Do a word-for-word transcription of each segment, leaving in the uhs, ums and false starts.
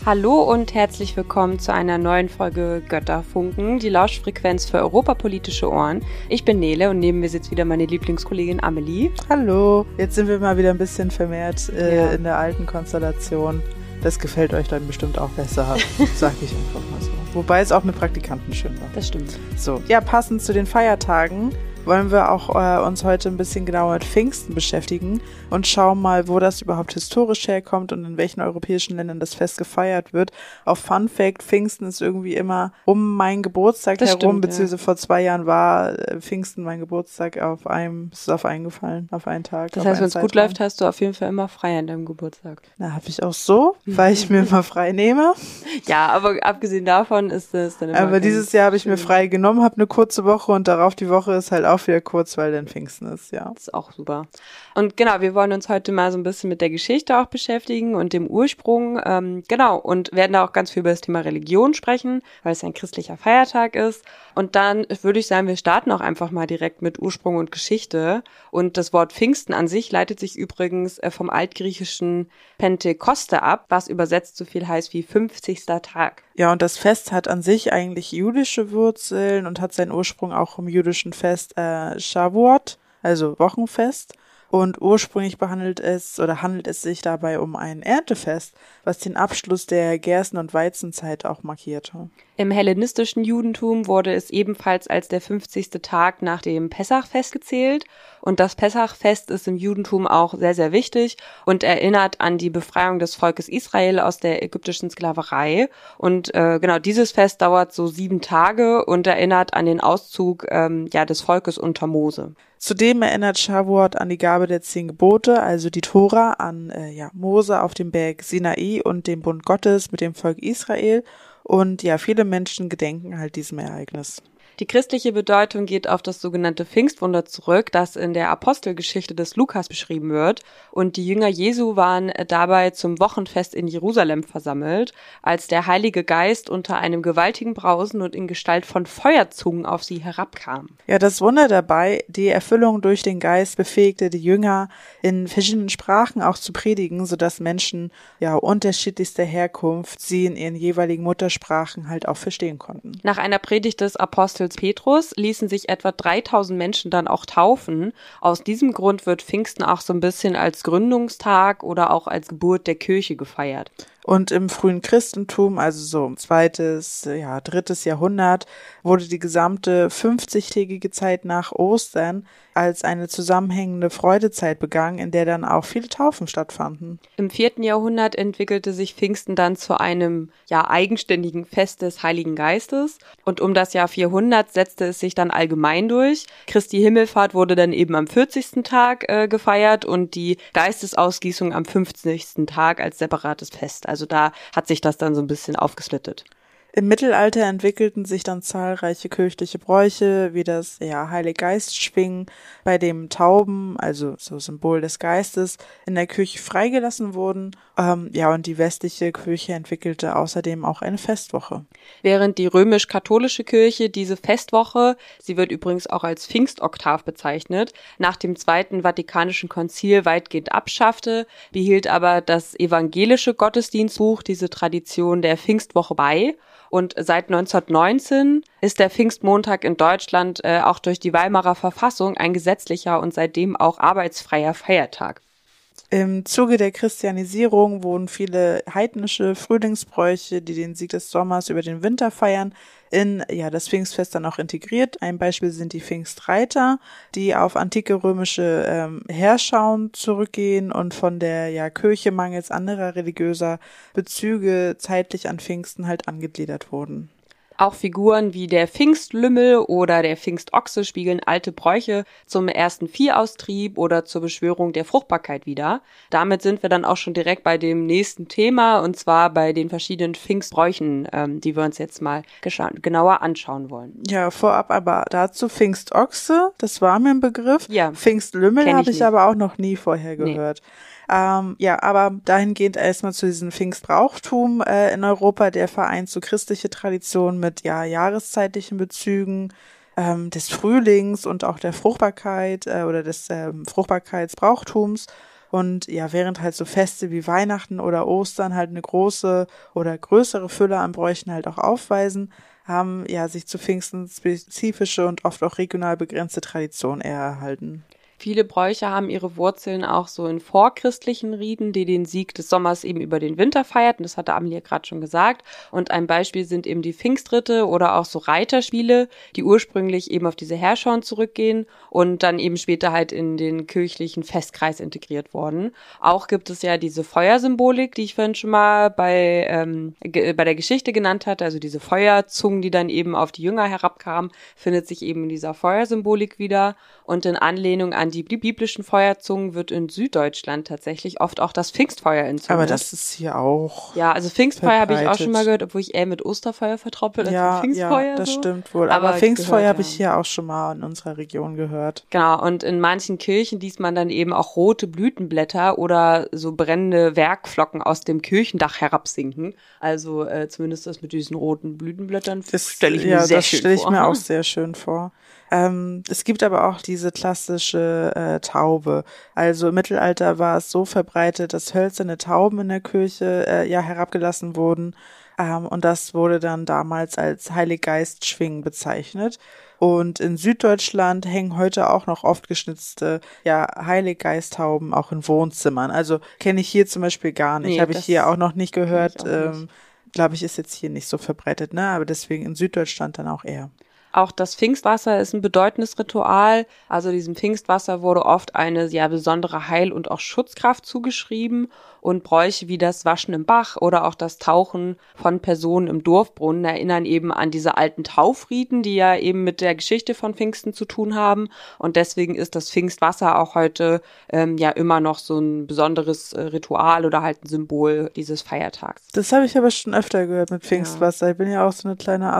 Hallo und herzlich willkommen zu einer neuen Folge Götterfunken, die Lauschfrequenz für europapolitische Ohren. Ich bin Nele und neben mir sitzt wieder meine Lieblingskollegin Amelie. Hallo, jetzt sind wir mal wieder ein bisschen vermehrt äh, Ja. in der alten Konstellation. Das gefällt euch dann bestimmt auch besser, sag ich einfach mal so. Wobei es auch mit Praktikanten schön war. Das stimmt. So, ja, passend zu den Feiertagen wollen wir auch äh, uns heute ein bisschen genauer mit Pfingsten beschäftigen und schauen mal, wo das überhaupt historisch herkommt und in welchen europäischen Ländern das Fest gefeiert wird. Auf Fun Fact, Pfingsten ist irgendwie immer um meinen Geburtstag Das herum, stimmt, beziehungsweise vor zwei Jahren war äh, Pfingsten mein Geburtstag auf einem, ist es auf einen gefallen, auf einen Tag. Das auf heißt, einen wenn es gut Zeitraum. läuft, hast du auf jeden Fall immer frei an deinem Geburtstag. Na, habe ich auch so, weil ich mir immer frei nehme. Ja, aber abgesehen davon ist es dann immer Aber ganz dieses Jahr habe ich mir schön. frei genommen, habe eine kurze Woche und darauf die Woche ist halt auch wieder kurz, weil dann Pfingsten ist, ja. Das ist auch super. Und genau, wir wollen uns heute mal so ein bisschen mit der Geschichte auch beschäftigen und dem Ursprung. Ähm, genau, und werden da auch ganz viel über das Thema Religion sprechen, weil es ein christlicher Feiertag ist. Und dann würde ich sagen, wir starten auch einfach mal direkt mit Ursprung und Geschichte. Und das Wort Pfingsten an sich leitet sich übrigens äh, vom altgriechischen Pentekoste ab, was übersetzt so viel heißt wie fünfzigster Tag. Ja, und das Fest hat an sich eigentlich jüdische Wurzeln und hat seinen Ursprung auch im jüdischen Fest äh, Shavuot, also Wochenfest. Und ursprünglich behandelt es oder handelt es sich dabei um ein Erntefest, was den Abschluss der Gersten- und Weizenzeit auch markierte. Im hellenistischen Judentum wurde es ebenfalls als der fünfzigste Tag nach dem Pessachfest gezählt. Und das Pessachfest ist im Judentum auch sehr, sehr wichtig und erinnert an die Befreiung des Volkes Israel aus der ägyptischen Sklaverei. Und äh, genau, dieses Fest dauert so sieben Tage und erinnert an den Auszug ähm, ja, des Volkes unter Mose. Zudem erinnert Shavuot an die Gabe der zehn Gebote, also die Tora, an äh, ja, Mose auf dem Berg Sinai und dem Bund Gottes mit dem Volk Israel. Und ja, viele Menschen gedenken halt diesem Ereignis. Die christliche Bedeutung geht auf das sogenannte Pfingstwunder zurück, das in der Apostelgeschichte des Lukas beschrieben wird. Und die Jünger Jesu waren dabei zum Wochenfest in Jerusalem versammelt, als der Heilige Geist unter einem gewaltigen Brausen und in Gestalt von Feuerzungen auf sie herabkam. Ja, das Wunder dabei, die Erfüllung durch den Geist befähigte die Jünger, in verschiedenen Sprachen auch zu predigen, sodass Menschen ja unterschiedlichster Herkunft sie in ihren jeweiligen Muttersprachen halt auch verstehen konnten. Nach einer Predigt des Apostels Petrus ließen sich etwa dreitausend Menschen dann auch taufen. Aus diesem Grund wird Pfingsten auch so ein bisschen als Gründungstag oder auch als Geburt der Kirche gefeiert. Und im frühen Christentum, also so im zweites, ja, drittes Jahrhundert, wurde die gesamte fünfzigtägige Zeit nach Ostern als eine zusammenhängende Freudezeit begangen, in der dann auch viele Taufen stattfanden. Im vierten Jahrhundert entwickelte sich Pfingsten dann zu einem ja eigenständigen Fest des Heiligen Geistes und um das Jahr vierhundert setzte es sich dann allgemein durch. Christi Himmelfahrt wurde dann eben am vierzigsten Tag äh, gefeiert und die Geistesausgießung am fünfzigsten Tag als separates Fest. Also da hat sich das dann so ein bisschen aufgesplittet. Im Mittelalter entwickelten sich dann zahlreiche kirchliche Bräuche, wie das ja, Heiliggeistschwingen, bei dem Tauben, also so Symbol des Geistes, in der Kirche freigelassen wurden. Ähm, ja, und die westliche Kirche entwickelte außerdem auch eine Festwoche. Während die römisch-katholische Kirche diese Festwoche, sie wird übrigens auch als Pfingstoktav bezeichnet, nach dem Zweiten Vatikanischen Konzil weitgehend abschaffte, behielt aber das evangelische Gottesdienstbuch diese Tradition der Pfingstwoche bei. Und seit neunzehnhundertneunzehn ist der Pfingstmontag in Deutschland äh, auch durch die Weimarer Verfassung ein gesetzlicher und seitdem auch arbeitsfreier Feiertag. Im Zuge der Christianisierung wurden viele heidnische Frühlingsbräuche, die den Sieg des Sommers über den Winter feiern, in ja das Pfingstfest dann auch integriert. Ein Beispiel sind die Pfingstreiter, die auf antike römische ähm, Heerschauen zurückgehen und von der ja Kirche mangels anderer religiöser Bezüge zeitlich an Pfingsten halt angegliedert wurden. Auch Figuren wie der Pfingstlümmel oder der Pfingstochse spiegeln alte Bräuche zum ersten Viehaustrieb oder zur Beschwörung der Fruchtbarkeit wider. Damit sind wir dann auch schon direkt bei dem nächsten Thema, und zwar bei den verschiedenen Pfingstbräuchen, ähm, die wir uns jetzt mal gescha- genauer anschauen wollen. Ja, vorab aber dazu Pfingstochse, das war mir ein Begriff. Ja, Pfingstlümmel kenn ich habe ich nicht. aber auch noch nie vorher Nee. gehört. Ähm, ja, aber dahingehend erstmal zu diesem Pfingstbrauchtum äh, in Europa, der vereint so christliche Tradition mit ja jahreszeitlichen Bezügen ähm, des Frühlings und auch der Fruchtbarkeit äh, oder des ähm, Fruchtbarkeitsbrauchtums. Und ja, während halt so Feste wie Weihnachten oder Ostern halt eine große oder größere Fülle an Bräuchen halt auch aufweisen, haben ja sich zu Pfingsten spezifische und oft auch regional begrenzte Traditionen eher erhalten. Viele Bräuche haben ihre Wurzeln auch so in vorchristlichen Riten, die den Sieg des Sommers eben über den Winter feierten. Das hatte Amelie gerade schon gesagt. Und ein Beispiel sind eben die Pfingstritte oder auch so Reiterspiele, die ursprünglich eben auf diese Heerschauen zurückgehen und dann eben später halt in den kirchlichen Festkreis integriert wurden. Auch gibt es ja diese Feuersymbolik, die ich vorhin schon mal bei, ähm, ge- bei der Geschichte genannt hatte. Also diese Feuerzungen, die dann eben auf die Jünger herabkamen, findet sich eben in dieser Feuersymbolik wieder. Und in Anlehnung an die biblischen Feuerzungen wird in Süddeutschland tatsächlich oft auch das Pfingstfeuer entzündet. Aber das ist hier auch Ja, also Pfingstfeuer habe ich auch verbreitet. schon mal gehört, obwohl ich eher mit Osterfeuer vertroppelt als Ja, mit Pfingstfeuer. ja, das so. stimmt wohl. Aber, Aber ich Pfingstfeuer gehört, habe ja. ich hier auch schon mal in unserer Region gehört. Genau, und in manchen Kirchen liest man dann eben auch rote Blütenblätter oder so brennende Werkflocken aus dem Kirchendach herabsinken. Also äh, zumindest das mit diesen roten Blütenblättern stelle ich mir ja, sehr das schön stelle ich vor. mir auch sehr schön vor. Ähm, es gibt aber auch diese klassische äh, Taube. Also im Mittelalter war es so verbreitet, dass hölzerne Tauben in der Kirche äh, ja herabgelassen wurden. Ähm, und das wurde dann damals als Heiliggeistschwingen bezeichnet. Und in Süddeutschland hängen heute auch noch oft geschnitzte ja, Heiliggeisttauben auch in Wohnzimmern. Also kenne ich hier zum Beispiel gar nicht. Nee, Habe ich das hier auch noch nicht gehört. kenn ich auch nicht. Ähm, glaube ich, ist jetzt hier nicht so verbreitet, ne? Aber deswegen in Süddeutschland dann auch eher. Auch das Pfingstwasser ist ein bedeutendes Ritual. Also diesem Pfingstwasser wurde oft eine ja besondere Heil- und auch Schutzkraft zugeschrieben. Und Bräuche wie das Waschen im Bach oder auch das Tauchen von Personen im Dorfbrunnen erinnern eben an diese alten Taufriten, die ja eben mit der Geschichte von Pfingsten zu tun haben. Und deswegen ist das Pfingstwasser auch heute ähm, ja immer noch so ein besonderes äh, Ritual oder halt ein Symbol dieses Feiertags. Das habe ich aber schon öfter gehört mit Pfingstwasser. Ich bin ja auch so eine kleine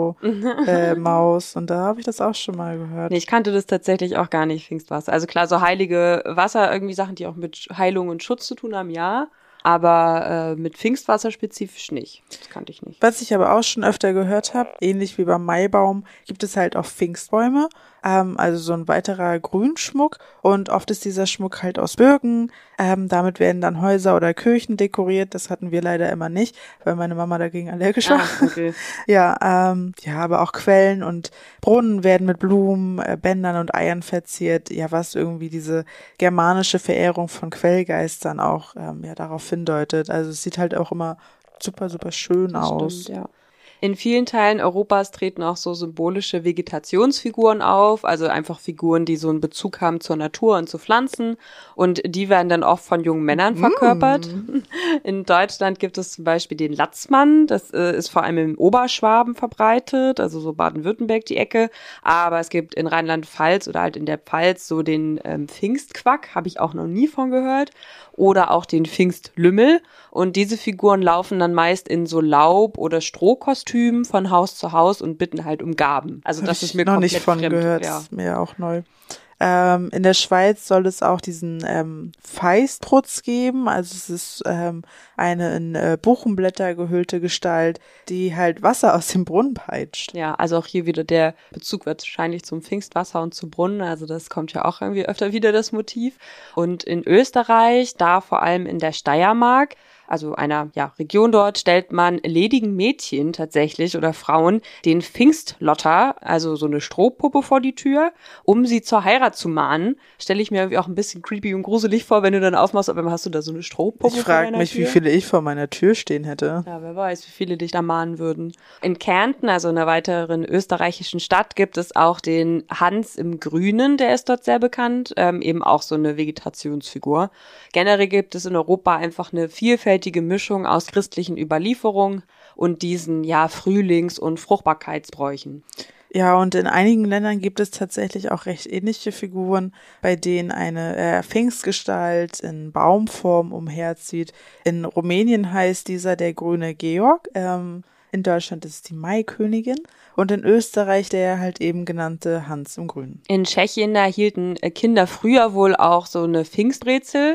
Astro-Maus äh, und da habe ich das auch schon mal gehört. Nee, ich kannte das tatsächlich auch gar nicht, Pfingstwasser. Also klar, so heilige Wasser, irgendwie Sachen, die auch mit Heilung und Schutz zu tun haben, ja. Aber äh, mit Pfingstwasser spezifisch nicht. Das kannte ich nicht. Was ich aber auch schon öfter gehört habe, ähnlich wie beim Maibaum, gibt es halt auch Pfingstbäume, ähm, also so ein weiterer Grünschmuck. Und oft ist dieser Schmuck halt aus Birken. Ähm, damit werden dann Häuser oder Kirchen dekoriert. Das hatten wir leider immer nicht, weil meine Mama dagegen allergisch war. Ah, okay. Ja, ähm, ja, aber auch Quellen und Brunnen werden mit Blumen, äh, Bändern und Eiern verziert. Ja, was irgendwie diese germanische Verehrung von Quellgeistern auch ähm, ja darauf hindeutet. Also es sieht halt auch immer super, super schön Das aus. stimmt, ja. In vielen Teilen Europas treten auch so symbolische Vegetationsfiguren auf, also einfach Figuren, die so einen Bezug haben zur Natur und zu Pflanzen. Und die werden dann oft von jungen Männern verkörpert. Mm. In Deutschland gibt es zum Beispiel den Latzmann. Das äh, ist vor allem im Oberschwaben verbreitet, also so Baden-Württemberg die Ecke. Aber es gibt in Rheinland-Pfalz oder halt in der Pfalz so den ähm, Pfingstquack, habe ich auch noch nie von gehört. Oder auch den Pfingstlümmel. Und diese Figuren laufen dann meist in so Laub- oder Strohkostümen von Haus zu Haus und bitten halt um Gaben. Also das, das ist mir noch komplett nicht von fremd. gehört, Ja. das ist mir auch neu. Ähm, in der Schweiz soll es auch diesen ähm, Feistputz geben, also es ist ähm, eine in äh, Buchenblätter gehüllte Gestalt, die halt Wasser aus dem Brunnen peitscht. Ja, also auch hier wieder der Bezug wahrscheinlich zum Pfingstwasser und zu Brunnen, also das kommt ja auch irgendwie öfter wieder, das Motiv. Und in Österreich, da vor allem in der Steiermark, also einer ja, Region dort, stellt man ledigen Mädchen tatsächlich oder Frauen den Pfingstlotter, also so eine Strohpuppe vor die Tür, um sie zur Heirat zu mahnen. Stelle ich mir irgendwie auch ein bisschen creepy und gruselig vor, wenn du dann aufmachst, aber hast du da so eine Strohpuppe Ich vor deiner frage mich, Tür? wie viele ich vor meiner Tür stehen hätte. Ja, wer weiß, wie viele dich da mahnen würden. In Kärnten, also einer weiteren österreichischen Stadt, gibt es auch den Hans im Grünen, der ist dort sehr bekannt, ähm, eben auch so eine Vegetationsfigur. Generell gibt es in Europa einfach eine vielfältige Mischung aus christlichen Überlieferungen und diesen, ja, Frühlings- und Fruchtbarkeitsbräuchen. Ja, und in einigen Ländern gibt es tatsächlich auch recht ähnliche Figuren, bei denen eine äh, Pfingstgestalt in Baumform umherzieht. In Rumänien heißt dieser der grüne Georg, ähm, in Deutschland ist es die Maikönigin und in Österreich der halt eben genannte Hans im Grünen. In Tschechien, da hielten Kinder früher wohl auch so eine Pfingstbrezel.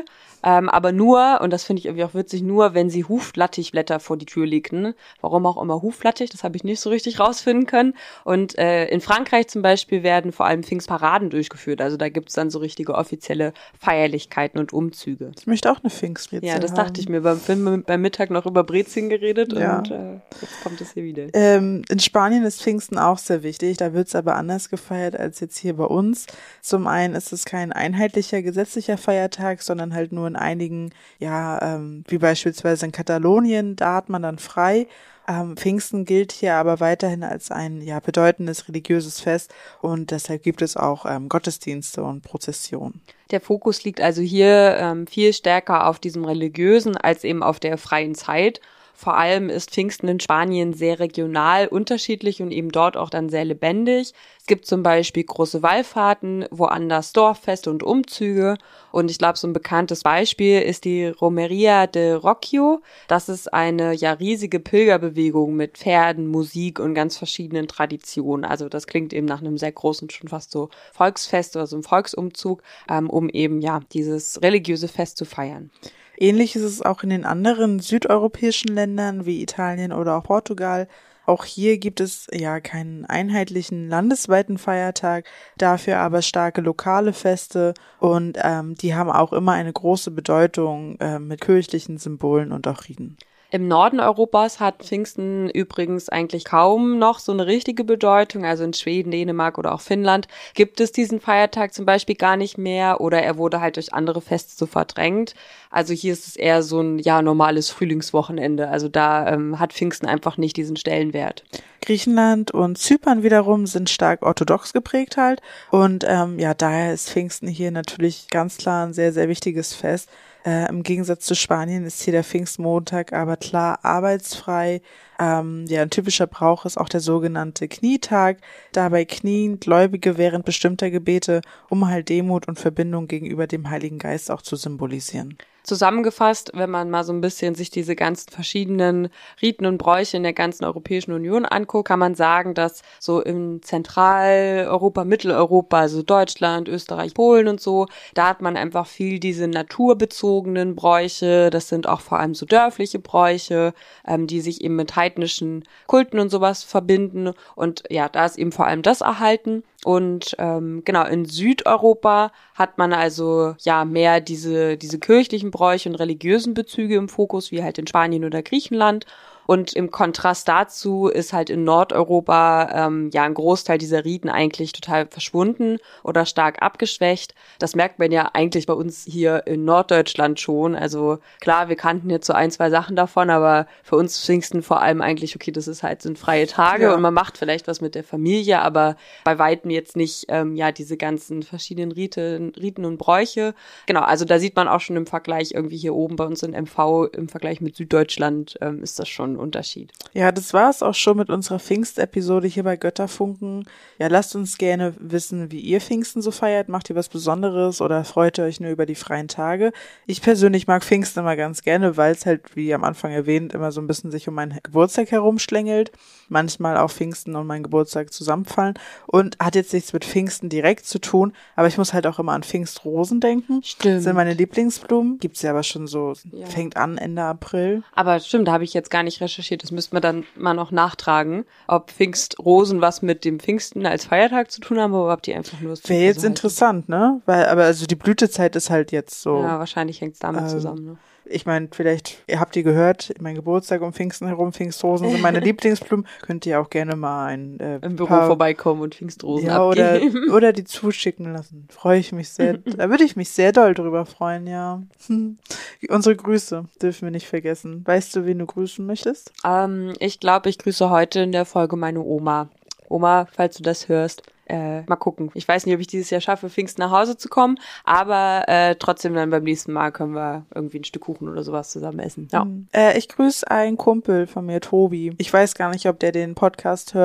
Ähm, aber nur, und das finde ich irgendwie auch witzig, nur wenn sie Huflattichblätter vor die Tür legten. Warum auch immer Huflattich, das habe ich nicht so richtig rausfinden können. Und äh, in Frankreich zum Beispiel werden vor allem Pfingstparaden durchgeführt. Also da gibt es dann so richtige offizielle Feierlichkeiten und Umzüge. Ich möchte auch eine Pfingstbrezel Ja, das haben. dachte ich mir. Beim Film beim Mittag noch über Brezeln geredet Ja. und äh, jetzt kommt es hier wieder. Ähm, in Spanien ist Pfingsten auch sehr wichtig. Da wird es aber anders gefeiert als jetzt hier bei uns. Zum einen ist es kein einheitlicher gesetzlicher Feiertag, sondern halt nur in einigen, ja, ähm, wie beispielsweise in Katalonien, da hat man dann frei. Ähm, Pfingsten gilt hier aber weiterhin als ein ja bedeutendes religiöses Fest und deshalb gibt es auch ähm, Gottesdienste und Prozessionen. Der Fokus liegt also hier ähm, viel stärker auf diesem Religiösen als eben auf der freien Zeit. Vor allem ist Pfingsten in Spanien sehr regional unterschiedlich und eben dort auch dann sehr lebendig. Es gibt zum Beispiel große Wallfahrten, woanders Dorffeste und Umzüge. Und ich glaube, so ein bekanntes Beispiel ist die Romería de Rocío. Das ist eine ja riesige Pilgerbewegung mit Pferden, Musik und ganz verschiedenen Traditionen. Also das klingt eben nach einem sehr großen, schon fast so Volksfest oder so einem Volksumzug, ähm, um eben ja dieses religiöse Fest zu feiern. Ähnlich ist es auch in den anderen südeuropäischen Ländern wie Italien oder auch Portugal. Auch hier gibt es ja keinen einheitlichen landesweiten Feiertag, dafür aber starke lokale Feste und ähm, die haben auch immer eine große Bedeutung äh, mit kirchlichen Symbolen und auch Riten. Im Norden Europas hat Pfingsten übrigens eigentlich kaum noch so eine richtige Bedeutung. Also in Schweden, Dänemark oder auch Finnland gibt es diesen Feiertag zum Beispiel gar nicht mehr oder er wurde halt durch andere Feste so verdrängt. Also hier ist es eher so ein ja normales Frühlingswochenende. Also da ähm, hat Pfingsten einfach nicht diesen Stellenwert. Griechenland und Zypern wiederum sind stark orthodox geprägt halt und ähm, ja daher ist Pfingsten hier natürlich ganz klar ein sehr, sehr wichtiges Fest. Äh, im Gegensatz zu Spanien ist hier der Pfingstmontag aber klar arbeitsfrei. Ähm, ja, ein typischer Brauch ist auch der sogenannte Knietag. Dabei knien Gläubige während bestimmter Gebete, um halt Demut und Verbindung gegenüber dem Heiligen Geist auch zu symbolisieren. Zusammengefasst, wenn man mal so ein bisschen sich diese ganzen verschiedenen Riten und Bräuche in der ganzen Europäischen Union anguckt, kann man sagen, dass so in Zentraleuropa, Mitteleuropa, also Deutschland, Österreich, Polen und so, da hat man einfach viel diese naturbezogenen Bräuche. Das sind auch vor allem so dörfliche Bräuche, ähm, die sich eben mit heidnischen Kulten und sowas verbinden. Und ja, da ist eben vor allem das erhalten. Und ähm, genau, in Südeuropa hat man also ja mehr diese diese kirchlichen Bräuche und religiösen Bezüge im Fokus, wie halt in Spanien oder Griechenland. Und im Kontrast dazu ist halt in Nordeuropa ähm, ja ein Großteil dieser Riten eigentlich total verschwunden oder stark abgeschwächt. Das merkt man ja eigentlich bei uns hier in Norddeutschland schon. Also klar, wir kannten jetzt so ein, zwei Sachen davon, aber für uns Pfingsten vor allem eigentlich, okay, das ist halt sind freie Tage Ja. und man macht vielleicht was mit der Familie, aber bei weitem jetzt nicht ähm, ja diese ganzen verschiedenen Riten, Riten und Bräuche. Genau, also da sieht man auch schon im Vergleich irgendwie hier oben bei uns in M V im Vergleich mit Süddeutschland ähm, ist das schon ein Unterschied. Ja, das war es auch schon mit unserer Pfingstepisode hier bei Götterfunken. Ja, lasst uns gerne wissen, wie ihr Pfingsten so feiert. Macht ihr was Besonderes oder freut ihr euch nur über die freien Tage? Ich persönlich mag Pfingsten immer ganz gerne, weil es halt, wie am Anfang erwähnt, immer so ein bisschen sich um meinen Geburtstag herumschlängelt. Manchmal auch Pfingsten und mein Geburtstag zusammenfallen. Und hat jetzt nichts mit Pfingsten direkt zu tun, aber ich muss halt auch immer an Pfingstrosen denken. Stimmt. Das sind meine Lieblingsblumen. Gibt's ja aber schon so, Ja. fängt an Ende April. Aber stimmt, da habe ich jetzt gar nicht recherchiert. Das müssten wir dann mal noch nachtragen, ob Pfingstrosen was mit dem Pfingsten als Feiertag zu tun haben oder ob die einfach nur... Wäre jetzt interessant, ne? Weil, aber also die Blütezeit ist halt jetzt so. Ja, wahrscheinlich hängt es damit Ähm, zusammen. Ne? Ich meine, vielleicht, ihr habt ihr gehört, mein Geburtstag um Pfingsten herum, Pfingstrosen sind meine Lieblingsblumen. Könnt ihr auch gerne mal ein äh, Im Büro paar, vorbeikommen und Pfingstrosen ja, oder, abgeben. oder die zuschicken lassen. Freue ich mich sehr, da würde ich mich sehr doll drüber freuen, ja. Hm. Unsere Grüße dürfen wir nicht vergessen. Weißt du, wen du grüßen möchtest? Ähm, ich glaube, ich grüße heute in der Folge meine Oma. Oma, falls du das hörst, äh, mal gucken. Ich weiß nicht, ob ich dieses Jahr schaffe, Pfingsten nach Hause zu kommen, aber äh, trotzdem dann beim nächsten Mal können wir irgendwie ein Stück Kuchen oder sowas zusammen essen. Ja. Hm. Äh, ich grüße einen Kumpel von mir, Tobi. Ich weiß gar nicht, ob der den Podcast hört.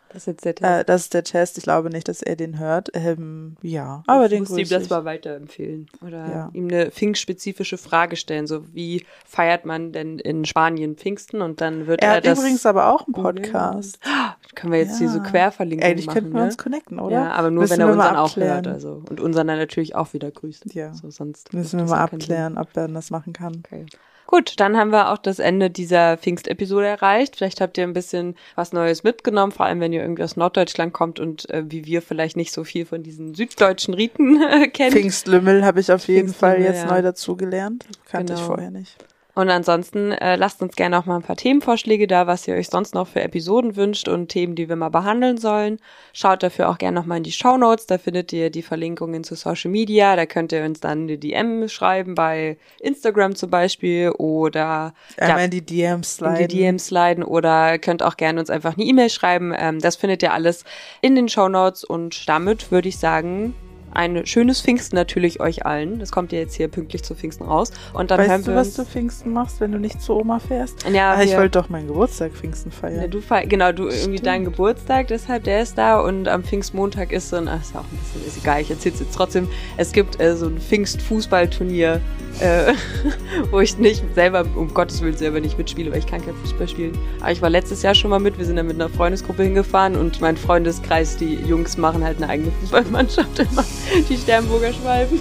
Das ist jetzt der Test. Äh, das ist der Test. Ich glaube nicht, dass er den hört. Ähm, ja, aber ich den muss grüße ihm das ich. mal weiterempfehlen. Oder Ja. ihm eine pfingstspezifische Frage stellen. So, wie feiert man denn in Spanien Pfingsten? Und dann wird Er er, hat das übrigens aber auch einen Podcast. Können wir jetzt Ja. hier so Querverlinkungen Eigentlich machen, könnten wir ne? uns connecten, oder? Ja, aber nur, Müssen wenn er wir mal unseren auch abklären. hört. Also. Und unseren dann natürlich auch wieder grüßt. Ja. So, sonst Müssen wir macht mal das ja keinen abklären, ob er das machen kann. Sinn. Okay. Gut, dann haben wir auch das Ende dieser Pfingstepisode erreicht. Vielleicht habt ihr ein bisschen was Neues mitgenommen, vor allem wenn ihr irgendwie aus Norddeutschland kommt und äh, wie wir vielleicht nicht so viel von diesen süddeutschen Riten äh, kennt. Pfingstlümmel habe ich auf jeden Fall Pfingstlümmel, jetzt ja. neu dazugelernt. Kannte Genau. ich vorher nicht. Und ansonsten äh, lasst uns gerne auch mal ein paar Themenvorschläge da, was ihr euch sonst noch für Episoden wünscht und Themen, die wir mal behandeln sollen. Schaut dafür auch gerne nochmal in die Shownotes, da findet ihr die Verlinkungen zu Social Media, da könnt ihr uns dann eine D M schreiben, bei Instagram zum Beispiel oder Einmal ja, in die D Ms sliden. in die D Ms sliden oder könnt auch gerne uns einfach eine E-Mail schreiben. Ähm, das findet ihr alles in den Shownotes und damit würde ich sagen, ein schönes Pfingsten natürlich euch allen. Das kommt ja jetzt hier pünktlich zu Pfingsten raus. Und dann hören Weißt du, wir was uns. du Pfingsten machst, wenn du nicht zu Oma fährst? Ja, Ah, ich wir- wollte doch meinen Geburtstag Pfingsten feiern. Ja, du fe- genau, du irgendwie dein Geburtstag, deshalb der ist da und am Pfingstmontag ist so ein, ach, ist auch ein bisschen, ist egal, ich erzähl's jetzt trotzdem. Es gibt äh, so ein Pfingst-Fußballturnier, äh, wo ich nicht selber, um Gottes Willen selber nicht mitspiele, weil ich kann kein Fußball spielen. Aber ich war letztes Jahr schon mal mit, wir sind dann mit einer Freundesgruppe hingefahren und mein Freundeskreis, die Jungs machen halt eine eigene Fußballmannschaft immer, die Sternburger Schwalben.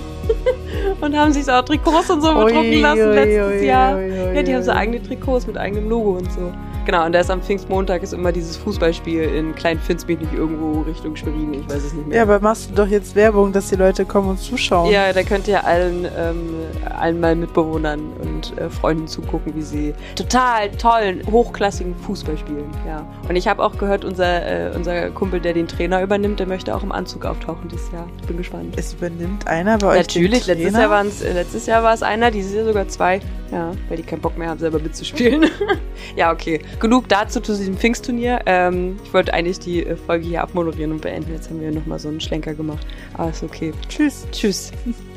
Und haben sich auch Trikots und so Ui, bedrucken lassen ui, letztes ui, Jahr. ui, ui, Ja, die haben so ui. eigene Trikots mit eigenem Logo und so. Genau, und da ist am Pfingstmontag ist immer dieses Fußballspiel in Klein-Finsbich, nicht irgendwo Richtung Schwerin, ich weiß es nicht mehr. Ja, aber machst du doch jetzt Werbung, dass die Leute kommen und zuschauen. Ja, da könnt ihr allen, ähm, allen meinen Mitbewohnern und äh, Freunden zugucken, wie sie total tollen, hochklassigen Fußball spielen. Ja. Und ich habe auch gehört, unser, äh, unser Kumpel, der den Trainer übernimmt, der möchte auch im Anzug auftauchen dieses Jahr. Ich bin gespannt. Es übernimmt einer bei euch Natürlich, den letztes Trainer? Jahr, waren's, äh, letztes Jahr war es einer, dieses Jahr sogar zwei. Ja, weil die keinen Bock mehr haben, selber mitzuspielen. Ja, okay. Genug dazu zu diesem Pfingstturnier. Ähm, ich wollte eigentlich die äh, Folge hier abmoderieren und beenden. Jetzt haben wir nochmal so einen Schlenker gemacht. Aber ist okay. Tschüss. Tschüss.